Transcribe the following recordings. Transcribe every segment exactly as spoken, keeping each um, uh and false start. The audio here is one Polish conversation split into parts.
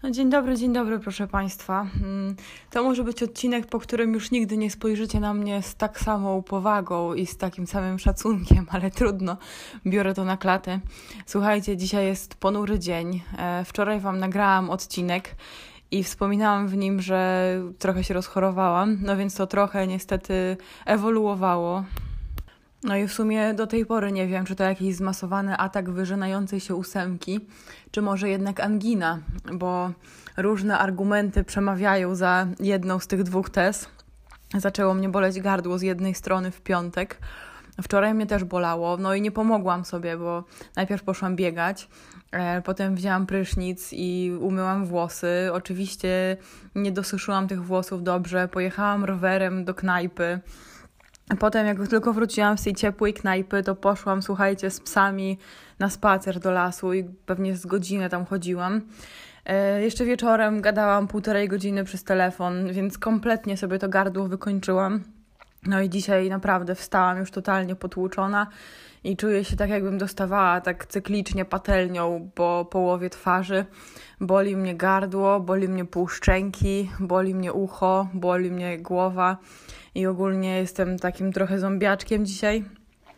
No, dzień dobry, dzień dobry, proszę Państwa. Mm, To może być odcinek, po którym już nigdy nie spojrzycie na mnie z tak samą powagą i z takim samym szacunkiem, ale trudno, biorę to na klatę. Słuchajcie, dzisiaj jest ponury dzień. E, Wczoraj Wam nagrałam odcinek i wspominałam w nim, że trochę się rozchorowałam, no więc to trochę niestety ewoluowało. No i w sumie do tej pory nie wiem, czy to jakiś zmasowany atak wyrzynającej się ósemki, czy może jednak angina, bo różne argumenty przemawiają za jedną z tych dwóch tez. Zaczęło mnie boleć gardło z jednej strony w piątek. Wczoraj mnie też bolało, no i nie pomogłam sobie, bo najpierw poszłam biegać, e, potem wzięłam prysznic i umyłam włosy. Oczywiście nie dosuszyłam tych włosów dobrze, pojechałam rowerem do knajpy. Potem jak tylko wróciłam z tej ciepłej knajpy, to poszłam, słuchajcie, z psami na spacer do lasu i pewnie z godzinę tam chodziłam. E, jeszcze wieczorem gadałam półtorej godziny przez telefon, więc kompletnie sobie to gardło wykończyłam. No i dzisiaj naprawdę wstałam już totalnie potłuczona i czuję się tak, jakbym dostawała tak cyklicznie patelnią po połowie twarzy. Boli mnie gardło, boli mnie pół szczęki, boli mnie ucho, boli mnie głowa i ogólnie jestem takim trochę zombiaczkiem dzisiaj.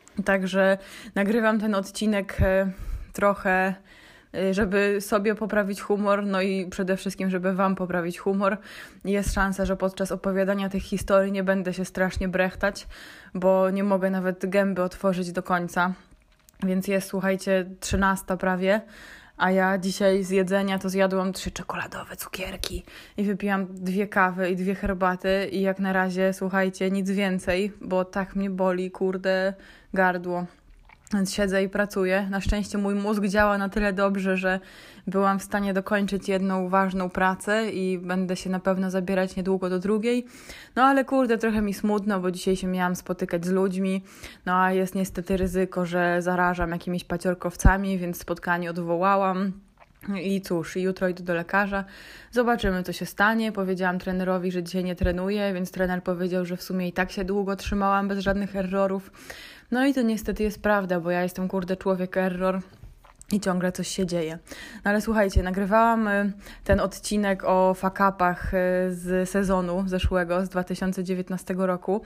Także nagrywam ten odcinek e, trochę, e, żeby sobie poprawić humor, no i przede wszystkim, żeby Wam poprawić humor. Jest szansa, że podczas opowiadania tych historii nie będę się strasznie brechtać, bo nie mogę nawet gęby otworzyć do końca. Więc jest, słuchajcie, trzynasta prawie, a ja dzisiaj z jedzenia to zjadłam trzy czekoladowe cukierki i wypiłam dwie kawy i dwie herbaty i jak na razie, słuchajcie, nic więcej, bo tak mnie boli, kurde, gardło. Więc siedzę i pracuję. Na szczęście mój mózg działa na tyle dobrze, że byłam w stanie dokończyć jedną ważną pracę i będę się na pewno zabierać niedługo do drugiej. No ale kurde, trochę mi smutno, bo dzisiaj się miałam spotykać z ludźmi. No a jest niestety ryzyko, że zarażam jakimiś paciorkowcami, więc spotkanie odwołałam. I cóż, jutro idę do lekarza. Zobaczymy, co się stanie. Powiedziałam trenerowi, że dzisiaj nie trenuję, więc trener powiedział, że w sumie i tak się długo trzymałam bez żadnych errorów. No i to niestety jest prawda, bo ja jestem kurde człowiek error i ciągle coś się dzieje. No ale słuchajcie, nagrywałam ten odcinek o fuck-upach z sezonu zeszłego, z dwa tysiące dziewiętnastego roku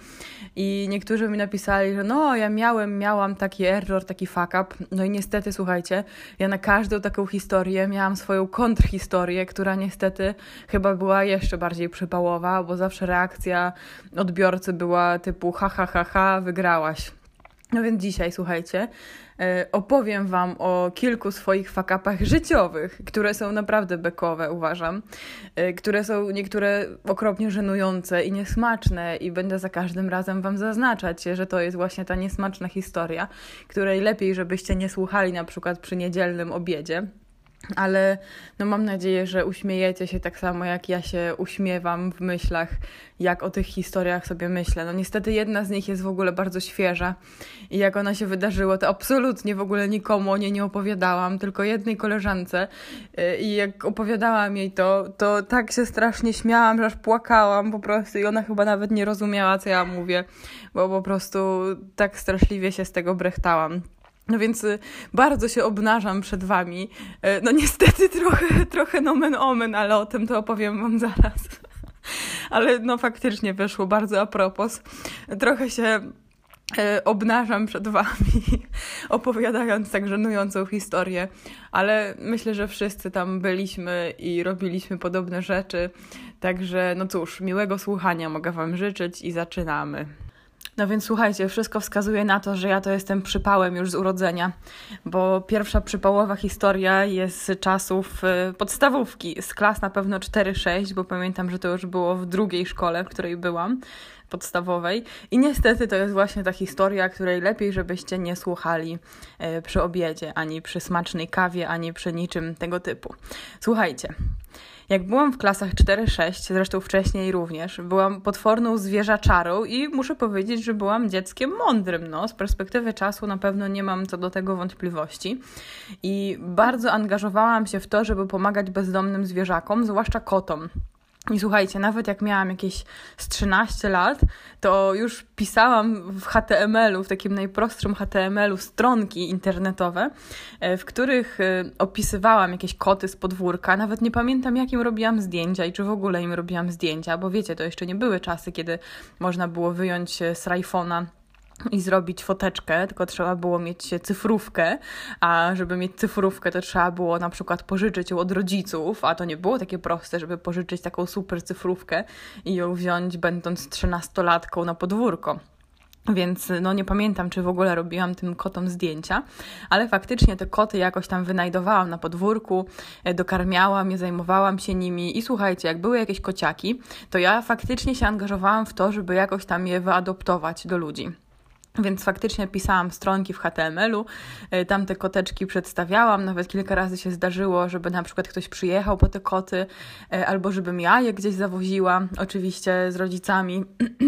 i niektórzy mi napisali, że no ja miałem, miałam taki error, taki fuck-up. No i niestety, słuchajcie, ja na każdą taką historię miałam swoją kontrhistorię, która niestety chyba była jeszcze bardziej przypałowa, bo zawsze reakcja odbiorcy była typu ha, ha, ha, ha, wygrałaś. No więc dzisiaj, słuchajcie, opowiem Wam o kilku swoich fuck-upach życiowych, które są naprawdę bekowe, uważam, które są niektóre okropnie żenujące i niesmaczne i będę za każdym razem Wam zaznaczać, że to jest właśnie ta niesmaczna historia, której lepiej, żebyście nie słuchali na przykład przy niedzielnym obiedzie. Ale no mam nadzieję, że uśmiejecie się tak samo, jak ja się uśmiewam w myślach, jak o tych historiach sobie myślę. No niestety jedna z nich jest w ogóle bardzo świeża i jak ona się wydarzyła, to absolutnie w ogóle nikomu o niej nie opowiadałam, tylko jednej koleżance i jak opowiadałam jej to, to tak się strasznie śmiałam, że aż płakałam po prostu i ona chyba nawet nie rozumiała, co ja mówię, bo po prostu tak straszliwie się z tego brechtałam. No więc bardzo się obnażam przed Wami. No niestety trochę, trochę nomen omen, ale o tym to opowiem Wam zaraz. Ale no faktycznie wyszło bardzo a propos. Trochę się obnażam przed Wami, opowiadając tak żenującą historię, ale myślę, że wszyscy tam byliśmy i robiliśmy podobne rzeczy. Także no cóż, miłego słuchania mogę Wam życzyć i zaczynamy. No więc słuchajcie, wszystko wskazuje na to, że ja to jestem przypałem już z urodzenia, bo pierwsza przypałowa historia jest z czasów podstawówki, z klas na pewno cztery sześć, bo pamiętam, że to już było w drugiej szkole, w której byłam, podstawowej. I niestety to jest właśnie ta historia, której lepiej, żebyście nie słuchali przy obiedzie, ani przy smacznej kawie, ani przy niczym tego typu. Słuchajcie. Jak byłam w klasach cztery sześć, zresztą wcześniej również, byłam potworną zwierzaczarą i muszę powiedzieć, że byłam dzieckiem mądrym. No, z perspektywy czasu na pewno nie mam co do tego wątpliwości. I bardzo angażowałam się w to, żeby pomagać bezdomnym zwierzakom, zwłaszcza kotom. I słuchajcie, nawet jak miałam jakieś z trzynaście lat, to już pisałam w H T M L-u, w takim najprostszym H T M L-u stronki internetowe, w których opisywałam jakieś koty z podwórka. Nawet nie pamiętam, jakim robiłam zdjęcia i czy w ogóle im robiłam zdjęcia, bo wiecie, to jeszcze nie były czasy, kiedy można było wyjąć z iPhone'a i zrobić foteczkę, tylko trzeba było mieć cyfrówkę, a żeby mieć cyfrówkę, to trzeba było na przykład pożyczyć ją od rodziców, a to nie było takie proste, żeby pożyczyć taką super cyfrówkę i ją wziąć będąc trzynastolatką na podwórko. Więc no nie pamiętam, czy w ogóle robiłam tym kotom zdjęcia, ale faktycznie te koty jakoś tam wynajdowałam na podwórku, dokarmiałam je, zajmowałam się nimi i słuchajcie, jak były jakieś kociaki, to ja faktycznie się angażowałam w to, żeby jakoś tam je wyadoptować do ludzi. Więc faktycznie pisałam stronki w H T M L-u, tam te koteczki przedstawiałam, nawet kilka razy się zdarzyło, żeby na przykład ktoś przyjechał po te koty, albo żebym ja je gdzieś zawoziła, oczywiście z rodzicami.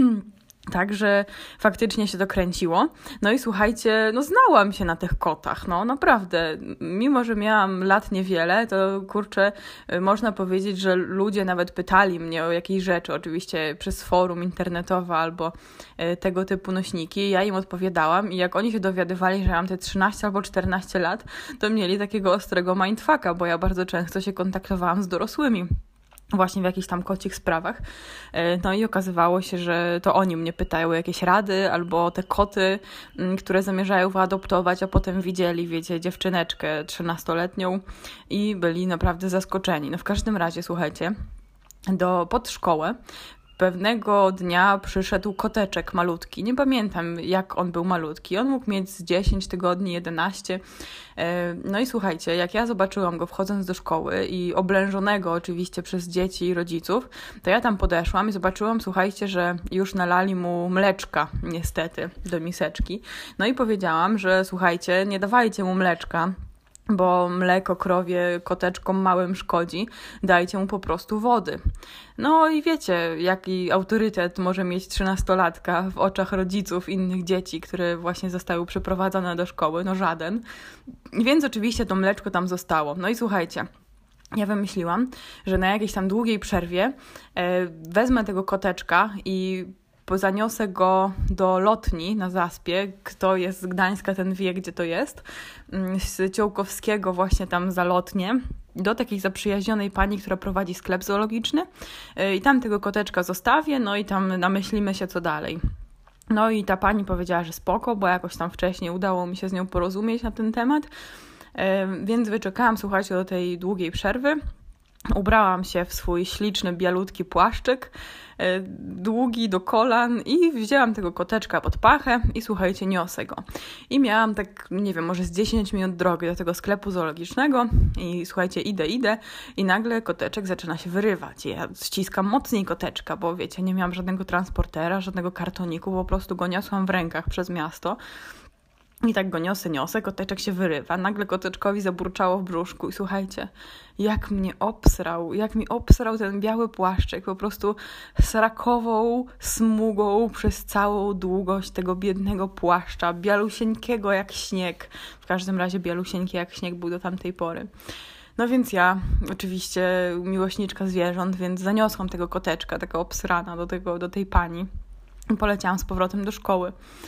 Także faktycznie się to kręciło. No i słuchajcie, no znałam się na tych kotach, no naprawdę. Mimo że miałam lat niewiele, to kurczę, można powiedzieć, że ludzie nawet pytali mnie o jakieś rzeczy, oczywiście przez forum internetowe albo tego typu nośniki. Ja im odpowiadałam i jak oni się dowiadywali, że mam te trzynaście albo czternaście lat, to mieli takiego ostrego mindfucka, bo ja bardzo często się kontaktowałam z dorosłymi. Właśnie w jakichś tam kocich sprawach. No i okazywało się, że to oni mnie pytają o jakieś rady albo te koty, które zamierzają wyadoptować, a potem widzieli, wiecie, dziewczyneczkę trzynastoletnią i byli naprawdę zaskoczeni. No w każdym razie, słuchajcie, do, pod szkołę pewnego dnia przyszedł koteczek malutki. Nie pamiętam, jak on był malutki. On mógł mieć z dziesięć tygodni, jedenaście. No i słuchajcie, jak ja zobaczyłam go wchodząc do szkoły i oblężonego oczywiście przez dzieci i rodziców, to ja tam podeszłam i zobaczyłam, słuchajcie, że już nalali mu mleczka niestety do miseczki. No i powiedziałam, że słuchajcie, nie dawajcie mu mleczka, bo mleko krowie koteczkom małym szkodzi, dajcie mu po prostu wody. No i wiecie, jaki autorytet może mieć trzynastolatka w oczach rodziców innych dzieci, które właśnie zostały przyprowadzone do szkoły? No żaden. Więc oczywiście to mleczko tam zostało. No i słuchajcie, ja wymyśliłam, że na jakiejś tam długiej przerwie e, wezmę tego koteczka i zaniosę go do lotni na Zaspie. Kto jest z Gdańska, ten wie, gdzie to jest. Z Ciołkowskiego właśnie tam za lotnię. Do takiej zaprzyjaźnionej pani, która prowadzi sklep zoologiczny. I tam tego koteczka zostawię, no i tam namyślimy się, co dalej. No i ta pani powiedziała, że spoko, bo jakoś tam wcześniej udało mi się z nią porozumieć na ten temat. Więc wyczekałam, słuchajcie, do tej długiej przerwy. Ubrałam się w swój śliczny, bialutki płaszczyk, długi do kolan i wzięłam tego koteczka pod pachę i słuchajcie, niosę go. I miałam tak, nie wiem, może z dziesięć minut drogi do tego sklepu zoologicznego i słuchajcie, idę, idę i nagle koteczek zaczyna się wyrywać. Ja ściskam mocniej koteczka, bo wiecie, nie miałam żadnego transportera, żadnego kartoniku, po prostu go niosłam w rękach przez miasto. I tak go niosę, niosę, koteczek się wyrywa. Nagle koteczkowi zaburczało w brzuszku i słuchajcie, jak mnie obsrał, jak mi obsrał ten biały płaszczyk, po prostu srakową smugą przez całą długość tego biednego płaszcza, bialusieńkiego jak śnieg. W każdym razie bialusieńki jak śnieg był do tamtej pory. No więc ja, oczywiście miłośniczka zwierząt, więc zaniosłam tego koteczka, tego obsrana do, tego, do tej pani i poleciałam z powrotem do szkoły.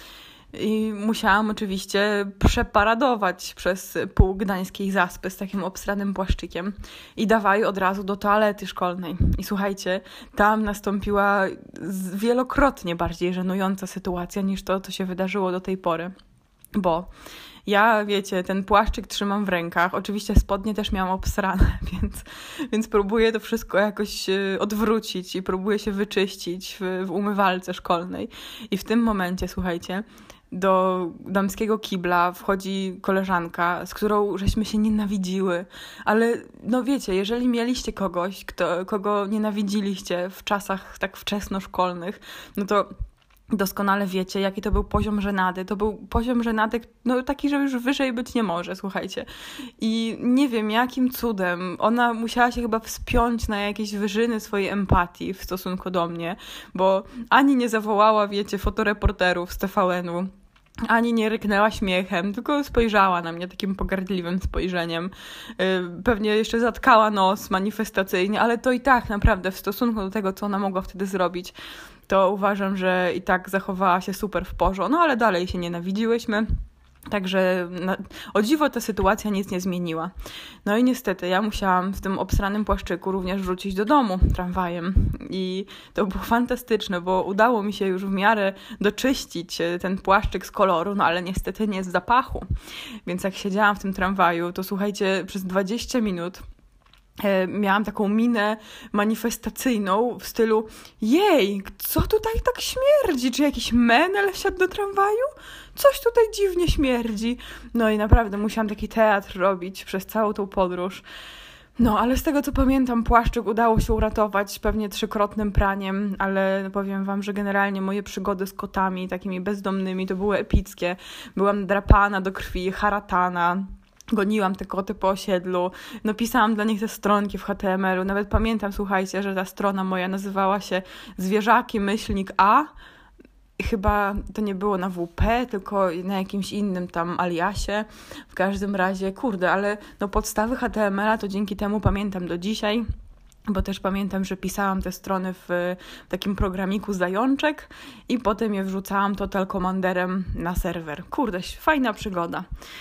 I musiałam oczywiście przeparadować przez pół gdańskiej Zaspy z takim obsranym płaszczykiem i dawali od razu do toalety szkolnej. I słuchajcie, tam nastąpiła wielokrotnie bardziej żenująca sytuacja niż to, co się wydarzyło do tej pory. Bo ja, wiecie, ten płaszczyk trzymam w rękach. Oczywiście spodnie też miałam obsrane, więc, więc próbuję to wszystko jakoś odwrócić i próbuję się wyczyścić w, w umywalce szkolnej. I w tym momencie, słuchajcie, do damskiego kibla wchodzi koleżanka, z którą żeśmy się nienawidziły. Ale no wiecie, jeżeli mieliście kogoś, kto, kogo nienawidziliście w czasach tak wczesnoszkolnych, no to doskonale wiecie, jaki to był poziom żenady. To był poziom żenady, no taki, że już wyżej być nie może, słuchajcie. I nie wiem, jakim cudem ona musiała się chyba wspiąć na jakieś wyżyny swojej empatii w stosunku do mnie, bo ani nie zawołała, wiecie, fotoreporterów z T V N-u, ani nie ryknęła śmiechem, tylko spojrzała na mnie takim pogardliwym spojrzeniem. Pewnie jeszcze zatkała nos manifestacyjnie, ale to i tak naprawdę w stosunku do tego, co ona mogła wtedy zrobić, to uważam, że i tak zachowała się super w porządku. No ale dalej się nienawidziłyśmy. Także na, o dziwo ta sytuacja nic nie zmieniła. No i niestety ja musiałam w tym obsranym płaszczyku również wrócić do domu tramwajem. I to było fantastyczne, bo udało mi się już w miarę doczyścić ten płaszczyk z koloru, no ale niestety nie z zapachu. Więc jak siedziałam w tym tramwaju, to słuchajcie, przez dwadzieścia minut miałam taką minę manifestacyjną w stylu jej, co tutaj tak śmierdzi? Czy jakiś menel wsiadł do tramwaju? Coś tutaj dziwnie śmierdzi. No i naprawdę musiałam taki teatr robić przez całą tą podróż. No, ale z tego co pamiętam, płaszczyk udało się uratować pewnie trzykrotnym praniem, ale powiem wam, że generalnie moje przygody z kotami, takimi bezdomnymi, to były epickie. Byłam drapana do krwi, haratana. Goniłam te koty po osiedlu, no pisałam dla nich te stronki w H T M L u. Nawet pamiętam, słuchajcie, że ta strona moja nazywała się Zwierzaki myślnik A. Chyba to nie było na W P, tylko na jakimś innym tam aliasie. W każdym razie, kurde, ale no podstawy H T M L a to dzięki temu pamiętam do dzisiaj. Bo też pamiętam, że pisałam te strony w takim programiku Zajączek i potem je wrzucałam Total Commanderem na serwer. Kurde, fajna przygoda.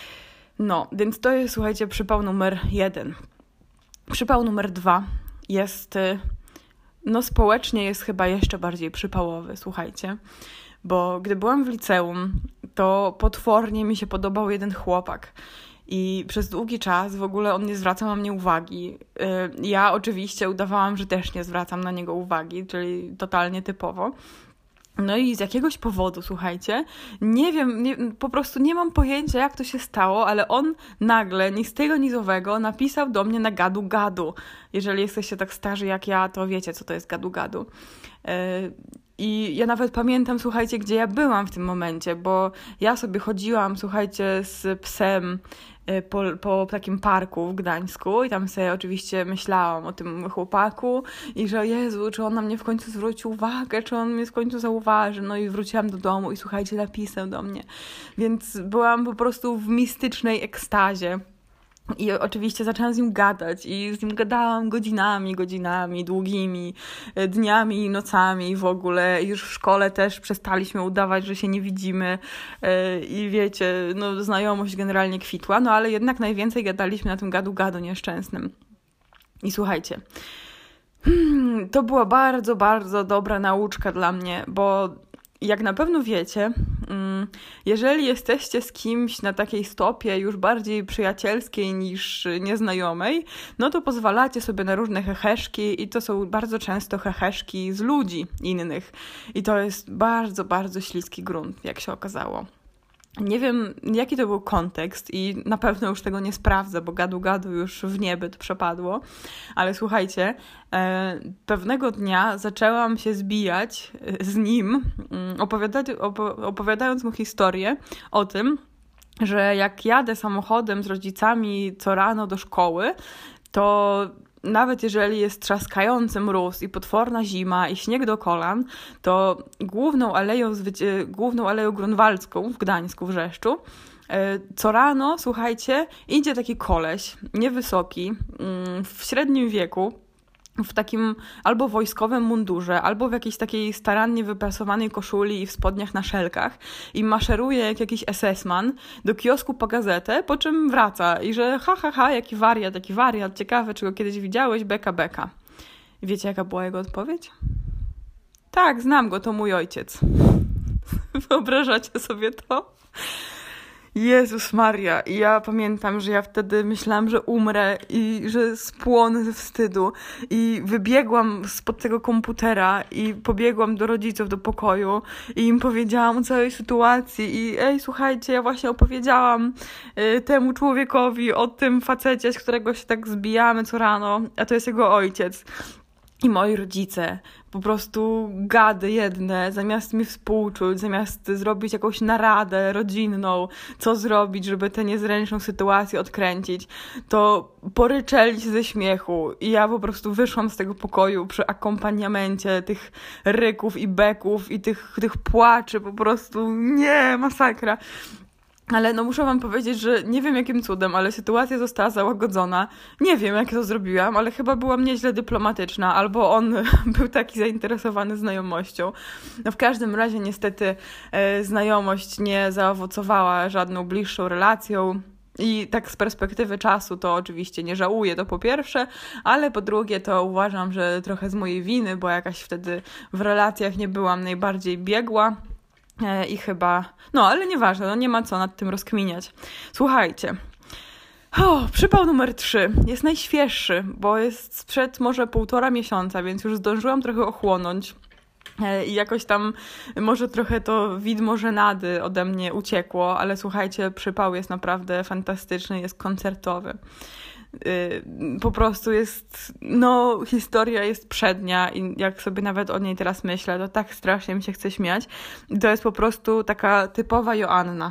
No, więc to jest, słuchajcie, przypał numer jeden. Przypał numer dwa jest, no społecznie jest chyba jeszcze bardziej przypałowy, słuchajcie. Bo gdy byłam w liceum, to potwornie mi się podobał jeden chłopak. I przez długi czas w ogóle on nie zwracał na mnie uwagi. Ja oczywiście udawałam, że też nie zwracam na niego uwagi, czyli totalnie typowo. No i z jakiegoś powodu, słuchajcie, nie wiem, nie, po prostu nie mam pojęcia, jak to się stało, ale on nagle, ni z tego, ni z owego, napisał do mnie na gadu-gadu. Jeżeli jesteście tak starzy jak ja, to wiecie, co to jest gadu-gadu. Yy, I ja nawet pamiętam, słuchajcie, gdzie ja byłam w tym momencie, bo ja sobie chodziłam, słuchajcie, z psem po, po takim parku w Gdańsku i tam sobie oczywiście myślałam o tym chłopaku i że Jezu, czy on na mnie w końcu zwróci uwagę, czy on mnie w końcu zauważy. No i wróciłam do domu i słuchajcie, napisał do mnie. Więc byłam po prostu w mistycznej ekstazie. I oczywiście zaczęłam z nim gadać i z nim gadałam godzinami, godzinami, długimi dniami i nocami i w ogóle. Już w szkole też przestaliśmy udawać, że się nie widzimy i wiecie, no znajomość generalnie kwitła, no ale jednak najwięcej gadaliśmy na tym gadu-gadu nieszczęsnym. I słuchajcie, to była bardzo, bardzo dobra nauczka dla mnie, bo jak na pewno wiecie, jeżeli jesteście z kimś na takiej stopie już bardziej przyjacielskiej niż nieznajomej, no to pozwalacie sobie na różne heheszki i to są bardzo często heheszki z ludzi innych. I to jest bardzo, bardzo śliski grunt, jak się okazało. Nie wiem, jaki to był kontekst i na pewno już tego nie sprawdzę, bo gadu-gadu już w niebyt przepadło, ale słuchajcie, e, pewnego dnia zaczęłam się zbijać z nim, opowiadać, opo- opowiadając mu historię o tym, że jak jadę samochodem z rodzicami co rano do szkoły, to nawet jeżeli jest trzaskający mróz i potworna zima i śnieg do kolan, to główną aleją, główną aleją grunwaldzką w Gdańsku, w Rzeszczu, co rano, słuchajcie, idzie taki koleś, niewysoki, w średnim wieku, w takim albo wojskowym mundurze, albo w jakiejś takiej starannie wyprasowanej koszuli i w spodniach na szelkach i maszeruje jak jakiś es es man do kiosku po gazetę, po czym wraca i że ha, ha, ha, jaki wariat, jaki wariat, ciekawe, czy go kiedyś widziałeś, beka, beka. I wiecie, jaka była jego odpowiedź? Tak, znam go, to mój ojciec. Wyobrażacie sobie to? Jezus Maria, i ja pamiętam, że ja wtedy myślałam, że umrę i że spłonę ze wstydu i wybiegłam spod tego komputera i pobiegłam do rodziców do pokoju i im powiedziałam o całej sytuacji i ej, słuchajcie, ja właśnie opowiedziałam y, temu człowiekowi o tym facecie, z którego się tak zbijamy co rano, a to jest jego ojciec. i moi rodzice, po prostu gady jedne, zamiast mi współczuć, zamiast zrobić jakąś naradę rodzinną, co zrobić, żeby tę niezręczną sytuację odkręcić, to poryczeli się ze śmiechu i ja po prostu wyszłam z tego pokoju przy akompaniamencie tych ryków i beków i tych, tych płaczy, po prostu nie, masakra. Ale no muszę wam powiedzieć, że nie wiem jakim cudem, ale sytuacja została załagodzona. Nie wiem jak to zrobiłam, ale chyba byłam nieźle dyplomatyczna, albo on był taki zainteresowany znajomością. No w każdym razie niestety e, znajomość nie zaowocowała żadną bliższą relacją. I tak z perspektywy czasu to oczywiście nie żałuję, to po pierwsze, ale po drugie to uważam, że trochę z mojej winy, bo jakaś wtedy w relacjach nie byłam najbardziej biegła. I chyba, no ale nieważne, no nie ma co nad tym rozkminiać. Słuchajcie, o, przypał numer trzy jest najświeższy, bo jest sprzed może półtora miesiąca, więc już zdążyłam trochę ochłonąć i jakoś tam może trochę to widmo żenady ode mnie uciekło, ale słuchajcie, przypał jest naprawdę fantastyczny, jest koncertowy. Po prostu jest, no historia jest przednia i jak sobie nawet o niej teraz myślę, to tak strasznie mi się chce śmiać. To jest po prostu taka typowa Joanna.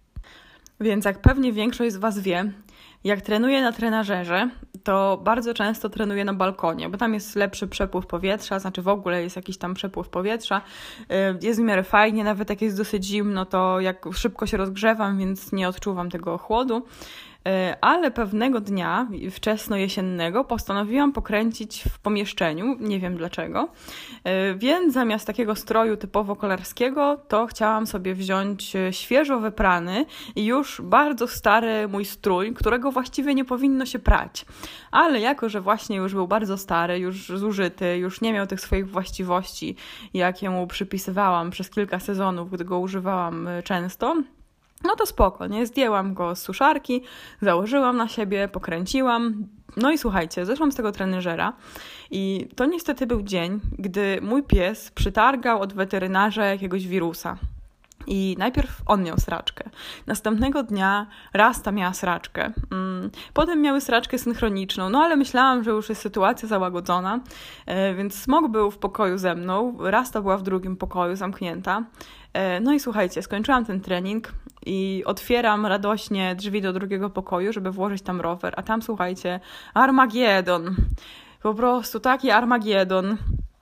Więc jak pewnie większość z was wie, jak trenuję na trenażerze, to bardzo często trenuję na balkonie, bo tam jest lepszy przepływ powietrza, znaczy w ogóle jest jakiś tam przepływ powietrza. Jest w miarę fajnie, nawet jak jest dosyć zimno, to jak szybko się rozgrzewam, więc nie odczuwam tego chłodu. Ale pewnego dnia, wczesnojesiennego, postanowiłam pokręcić w pomieszczeniu, nie wiem dlaczego, więc zamiast takiego stroju typowo kolarskiego, to chciałam sobie wziąć świeżo wyprany i już bardzo stary mój strój, którego właściwie nie powinno się prać. Ale jako, że właśnie już był bardzo stary, już zużyty, już nie miał tych swoich właściwości, jakie mu przypisywałam przez kilka sezonów, gdy go używałam często, no to spoko, nie? Zdjęłam go z suszarki, założyłam na siebie, pokręciłam. No i słuchajcie, zeszłam z tego trenażera i to niestety był dzień, gdy mój pies przytargał od weterynarza jakiegoś wirusa. I najpierw on miał sraczkę. Następnego dnia Rasta miała sraczkę. Potem miały sraczkę synchroniczną, no ale myślałam, że już jest sytuacja załagodzona, więc Smok był w pokoju ze mną, Rasta była w drugim pokoju zamknięta. No i słuchajcie, skończyłam ten trening i otwieram radośnie drzwi do drugiego pokoju, żeby włożyć tam rower, a tam słuchajcie, Armagedon. Po prostu taki Armagedon,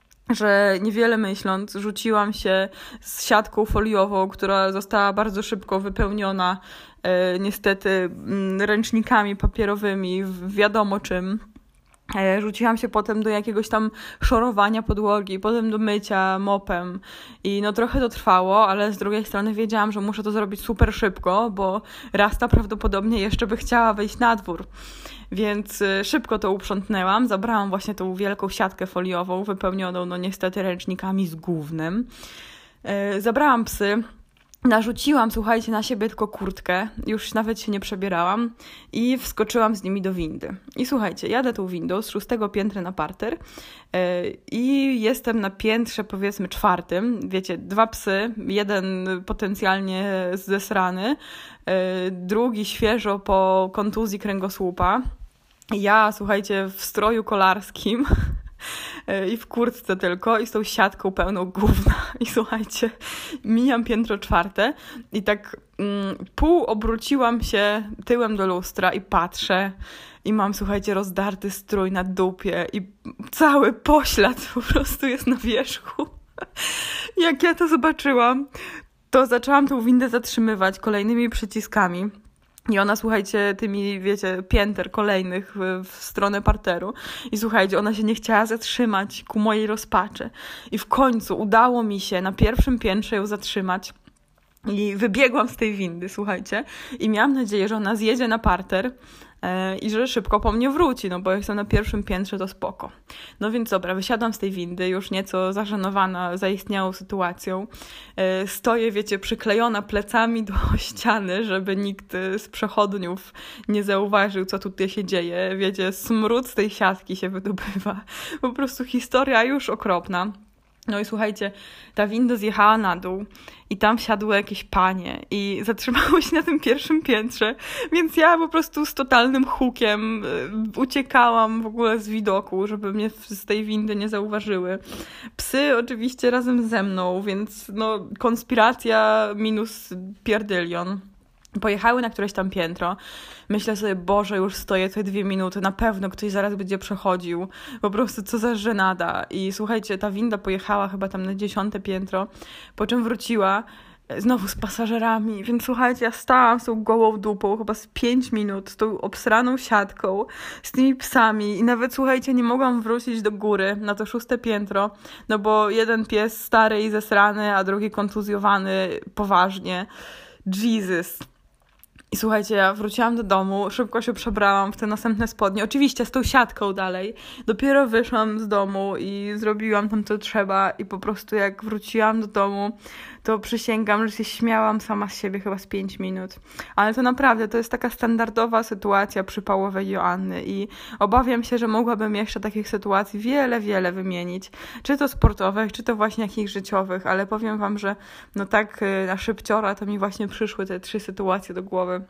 że niewiele myśląc rzuciłam się z siatką foliową, która została bardzo szybko wypełniona e, niestety ręcznikami papierowymi, wiadomo czym. E, rzuciłam się potem do jakiegoś tam szorowania podłogi, potem do mycia mopem i no trochę to trwało, ale z drugiej strony wiedziałam, że muszę to zrobić super szybko, bo Rasta prawdopodobnie jeszcze by chciała wejść na dwór. Więc szybko to uprzątnęłam, zabrałam właśnie tą wielką siatkę foliową, wypełnioną no niestety ręcznikami z gównem. Zabrałam psy, narzuciłam, słuchajcie, na siebie tylko kurtkę, już nawet się nie przebierałam i wskoczyłam z nimi do windy. I słuchajcie, jadę tą windą z szóstego piętra na parter i jestem na piętrze powiedzmy czwartym, wiecie, dwa psy, jeden potencjalnie zesrany, drugi świeżo po kontuzji kręgosłupa. Ja, słuchajcie, w stroju kolarskim i w kurtce tylko i z tą siatką pełną gówna. I słuchajcie, mijam piętro czwarte i tak mm, pół obróciłam się tyłem do lustra i patrzę i mam, słuchajcie, rozdarty strój na dupie i cały poślad po prostu jest na wierzchu. Jak ja to zobaczyłam, to zaczęłam tą windę zatrzymywać kolejnymi przyciskami. I ona, słuchajcie, tymi, wiecie, pięter kolejnych w, w stronę parteru. I słuchajcie, ona się nie chciała zatrzymać ku mojej rozpaczy. I w końcu udało mi się na pierwszym piętrze ją zatrzymać. I wybiegłam z tej windy, słuchajcie. I miałam nadzieję, że ona zjedzie na parter yy, i że szybko po mnie wróci, no bo jak jestem na pierwszym piętrze, to spoko. No więc dobra, wysiadłam z tej windy, już nieco zażenowana zaistniałą sytuacją. Yy, stoję, wiecie, przyklejona plecami do ściany, żeby nikt z przechodniów nie zauważył, co tutaj się dzieje. Wiecie, smród z tej siatki się wydobywa. Po prostu historia już okropna. No i słuchajcie, ta winda zjechała na dół i tam wsiadły jakieś panie i zatrzymały się na tym pierwszym piętrze, więc ja po prostu z totalnym hukiem y, uciekałam w ogóle z widoku, żeby mnie z tej windy nie zauważyły. Psy oczywiście razem ze mną, więc no konspiracja minus pierdylion. Pojechały na któreś tam piętro. Myślę sobie, Boże, już stoję tutaj dwie minuty, na pewno ktoś zaraz będzie przechodził. Po prostu co za żenada. I słuchajcie, ta winda pojechała chyba tam na dziesiąte piętro, po czym wróciła znowu z pasażerami, więc słuchajcie, ja stałam z tą gołą dupą chyba z pięć minut, z tą obsraną siatką, z tymi psami i nawet, słuchajcie, nie mogłam wrócić do góry na to szóste piętro, no bo jeden pies stary i zesrany, a drugi kontuzjowany poważnie. Jesus. I słuchajcie, ja wróciłam do domu, szybko się przebrałam w te następne spodnie, oczywiście z tą siatką dalej. Dopiero wyszłam z domu i zrobiłam tam co trzeba i po prostu jak wróciłam do domu, to przysięgam, że się śmiałam sama z siebie chyba z pięć minut. Ale to naprawdę, to jest taka standardowa sytuacja przypałowej Joanny i obawiam się, że mogłabym jeszcze takich sytuacji wiele, wiele wymienić. Czy to sportowych, czy to właśnie jakichś życiowych, ale powiem wam, że no tak na szybciora to mi właśnie przyszły te trzy sytuacje do głowy.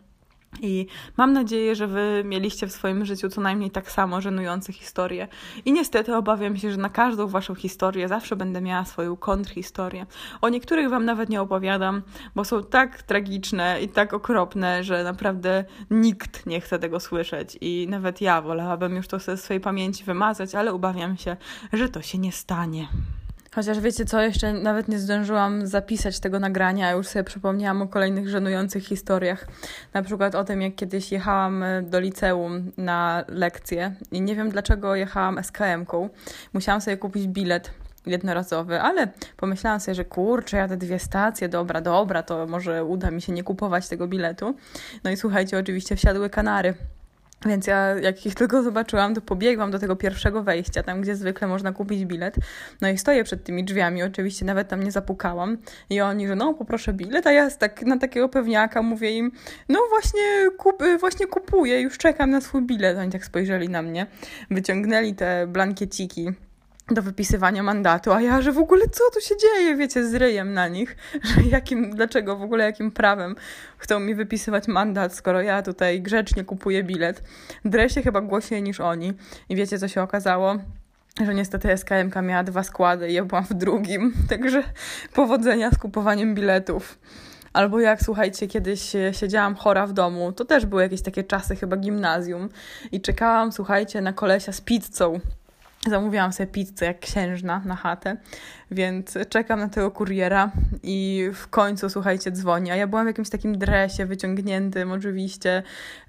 I mam nadzieję, że wy mieliście w swoim życiu co najmniej tak samo żenujące historie. I niestety obawiam się, że na każdą waszą historię zawsze będę miała swoją kontrhistorię. O niektórych wam nawet nie opowiadam, bo są tak tragiczne i tak okropne, że naprawdę nikt nie chce tego słyszeć. I nawet ja wolałabym już to ze swojej pamięci wymazać, ale obawiam się, że to się nie stanie. Chociaż wiecie co, jeszcze nawet nie zdążyłam zapisać tego nagrania, a już sobie przypomniałam o kolejnych żenujących historiach. Na przykład o tym, jak kiedyś jechałam do liceum na lekcję i nie wiem dlaczego jechałam es ka emką. Musiałam sobie kupić bilet jednorazowy, ale pomyślałam sobie, że kurczę, jadę dwie stacje, dobra, dobra, to może uda mi się nie kupować tego biletu. No i słuchajcie, oczywiście wsiadły Kanary. Więc ja jak ich tylko zobaczyłam, to pobiegłam do tego pierwszego wejścia, tam gdzie zwykle można kupić bilet. No i stoję przed tymi drzwiami, oczywiście nawet tam nie zapukałam. I oni, że no poproszę bilet, a ja tak, na takiego pewniaka mówię im, no właśnie, kup, właśnie kupuję, już czekam na swój bilet. Oni tak spojrzeli na mnie, wyciągnęli te blankieciki do wypisywania mandatu, a ja, że w ogóle co tu się dzieje, wiecie, z ryjem na nich, że jakim, dlaczego w ogóle, jakim prawem chcą mi wypisywać mandat, skoro ja tutaj grzecznie kupuję bilet. Drę się chyba głośniej niż oni i wiecie, co się okazało? Że niestety es ka emka miała dwa składy i ja byłam w drugim, także powodzenia z kupowaniem biletów. Albo jak, słuchajcie, kiedyś siedziałam chora w domu, to też były jakieś takie czasy, chyba gimnazjum i czekałam, słuchajcie, na kolesia z pizzą. Zamówiłam sobie pizzę jak księżna na chatę, więc czekam na tego kuriera i w końcu, słuchajcie, dzwoni. A ja byłam w jakimś takim dresie wyciągniętym oczywiście,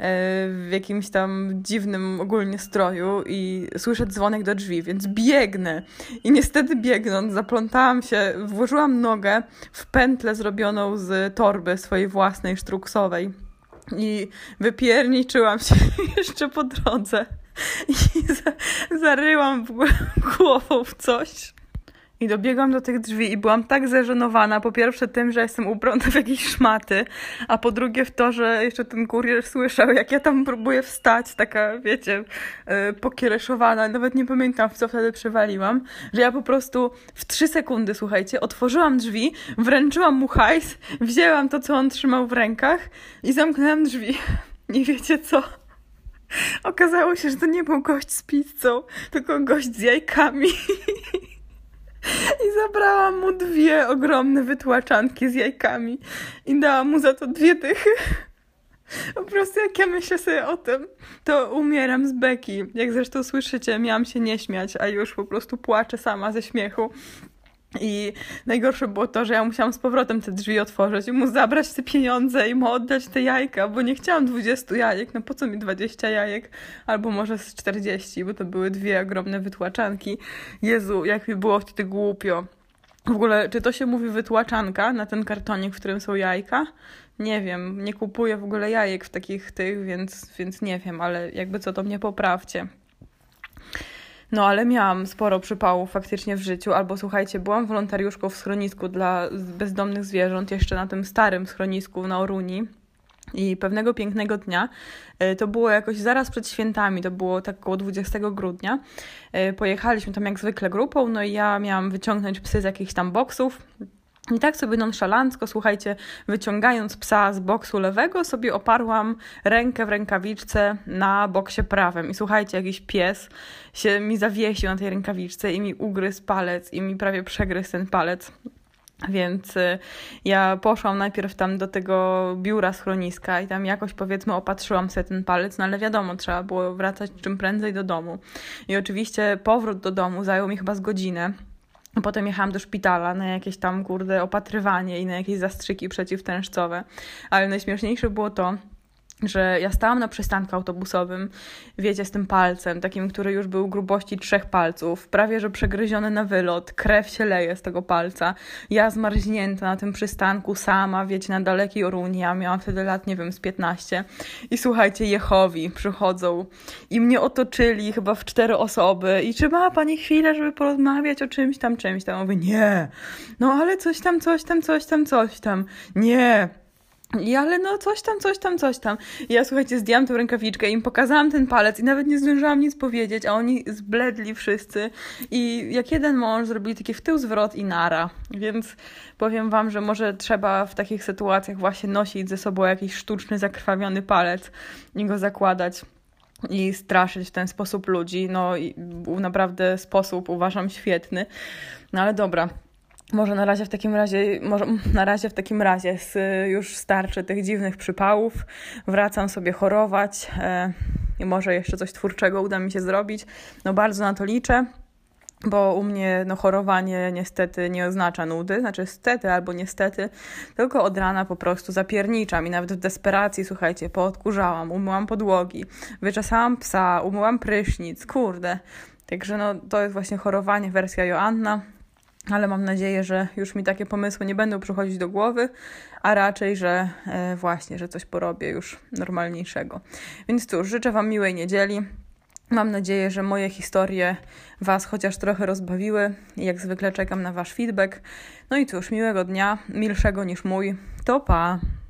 w jakimś tam dziwnym ogólnie stroju i słyszę dzwonek do drzwi, więc biegnę. I niestety biegnąc zaplątałam się, włożyłam nogę w pętlę zrobioną z torby swojej własnej sztruksowej i wypierniczyłam się jeszcze po drodze. I za, zaryłam w ogóle głową w coś. I dobiegłam do tych drzwi i byłam tak zażenowana, po pierwsze tym, że jestem ubrana w jakieś szmaty, a po drugie w to, że jeszcze ten kurier słyszał, jak ja tam próbuję wstać, taka, wiecie, yy, pokiereszowana, nawet nie pamiętam, w co wtedy przewaliłam, że ja po prostu w trzy sekundy, słuchajcie, otworzyłam drzwi, wręczyłam mu hajs, wzięłam to, co on trzymał w rękach i zamknęłam drzwi. I wiecie co? Okazało się, że to nie był gość z pizzą, tylko gość z jajkami. I zabrałam mu dwie ogromne wytłaczanki z jajkami i dałam mu za to dwie dychy. Po prostu jak ja myślę sobie o tym, to umieram z beki. Jak zresztą słyszycie, miałam się nie śmiać, a już po prostu płaczę sama ze śmiechu. I najgorsze było to, że ja musiałam z powrotem te drzwi otworzyć i mu zabrać te pieniądze i mu oddać te jajka, bo nie chciałam dwudziestu jajek, no po co mi dwadzieścia jajek, albo może z czterdzieści, bo to były dwie ogromne wytłaczanki. Jezu, jak mi było wtedy głupio. W ogóle, czy to się mówi wytłaczanka na ten kartonik, w którym są jajka? Nie wiem, nie kupuję w ogóle jajek w takich tych, więc, więc nie wiem, ale jakby co, to mnie poprawcie. No, ale miałam sporo przypałów faktycznie w życiu, albo słuchajcie, byłam wolontariuszką w schronisku dla bezdomnych zwierząt, jeszcze na tym starym schronisku na Oruni. I pewnego pięknego dnia, to było jakoś zaraz przed świętami, to było tak około dwudziestego grudnia, pojechaliśmy tam jak zwykle grupą, no i ja miałam wyciągnąć psy z jakichś tam boksów. I tak sobie nonszalancko, słuchajcie, wyciągając psa z boksu lewego, sobie oparłam rękę w rękawiczce na boksie prawym. I słuchajcie, jakiś pies się mi zawiesił na tej rękawiczce i mi ugryzł palec i mi prawie przegryzł ten palec. Więc ja poszłam najpierw tam do tego biura schroniska i tam jakoś powiedzmy opatrzyłam sobie ten palec, no ale wiadomo, trzeba było wracać czym prędzej do domu. I oczywiście powrót do domu zajął mi chyba z godzinę. Potem jechałam do szpitala na jakieś tam, kurde, opatrywanie i na jakieś zastrzyki przeciwtężcowe. Ale najśmieszniejsze było to, że ja stałam na przystanku autobusowym, wiecie, z tym palcem, takim, który już był grubości trzech palców, prawie że przegryziony na wylot, krew się leje z tego palca. Ja zmarznięta na tym przystanku sama, wiecie, na dalekiej Oruni, ja miałam wtedy lat, nie wiem, z piętnaście. I słuchajcie, Jehowi przychodzą i mnie otoczyli chyba w cztery osoby. I czy ma pani chwilę, żeby porozmawiać o czymś tam, czymś tam? Mówię, nie, no ale coś tam, coś tam, coś tam, coś tam, nie. I ale no coś tam, coś tam, coś tam. I ja, słuchajcie, zdjęłam tę rękawiczkę i im pokazałam ten palec i nawet nie zdążyłam nic powiedzieć, a oni zbledli wszyscy. I jak jeden mąż zrobili taki w tył zwrot i nara. Więc powiem wam, że może trzeba w takich sytuacjach właśnie nosić ze sobą jakiś sztuczny, zakrwawiony palec i go zakładać i straszyć w ten sposób ludzi. No i był naprawdę sposób, uważam, świetny. No ale dobra. Może na razie w takim razie, może na razie w takim razie z, już starczy tych dziwnych przypałów. Wracam sobie chorować e, i może jeszcze coś twórczego uda mi się zrobić. No bardzo na to liczę, bo u mnie no, chorowanie niestety nie oznacza nudy, znaczy stety albo niestety, tylko od rana po prostu zapierniczam i nawet w desperacji, słuchajcie, poodkurzałam, umyłam podłogi, wyczesałam psa, umyłam prysznic, kurde. Także no to jest właśnie chorowanie, wersja Joanna. Ale mam nadzieję, że już mi takie pomysły nie będą przychodzić do głowy, a raczej, że e, właśnie, że coś porobię już normalniejszego. Więc cóż, życzę wam miłej niedzieli. Mam nadzieję, że moje historie was chociaż trochę rozbawiły i jak zwykle czekam na wasz feedback. No i cóż, miłego dnia, milszego niż mój. To pa!